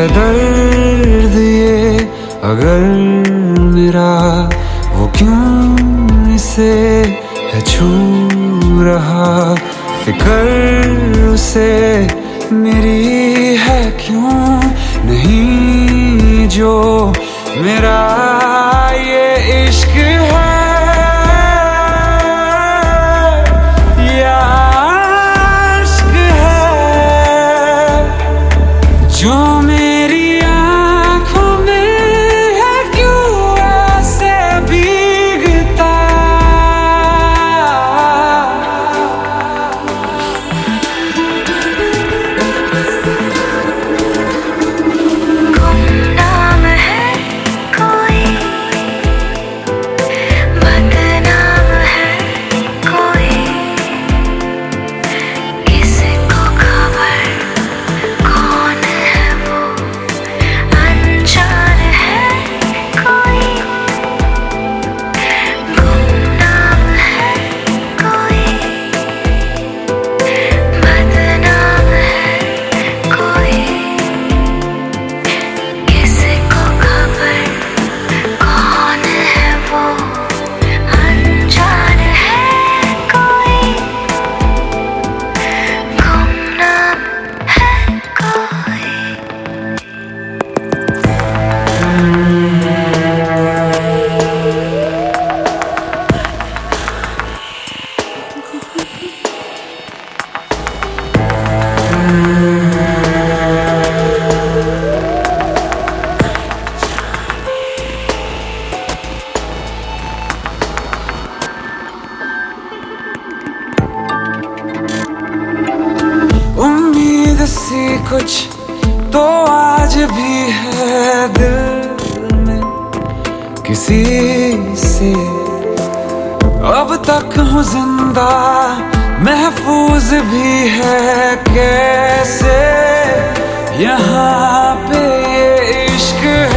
है दर्द ये अगर मेरा, वो क्यों इसे है छू रहा। फिकर उसे मेरी है क्यों नहीं जो मेरा ये इश्क है या इश्क है जो मेरी आँखों में है क्यों ऐसे भीगता। गुमनाम है कोई, बदनाम है कोई, किसको खबर कौन है वो, अनजान है कोई। गुमनाम है कोई, बदनाम है कोई, किसको खबर कौन है वो, अनजान है कोई। गुमनाम है कोई। उम्मीद सी कुछ तो आज भी है दिल में किसी से, अब तक हूँ जिंदा महफूज भी है कैसे यहाँ पे ये इश्क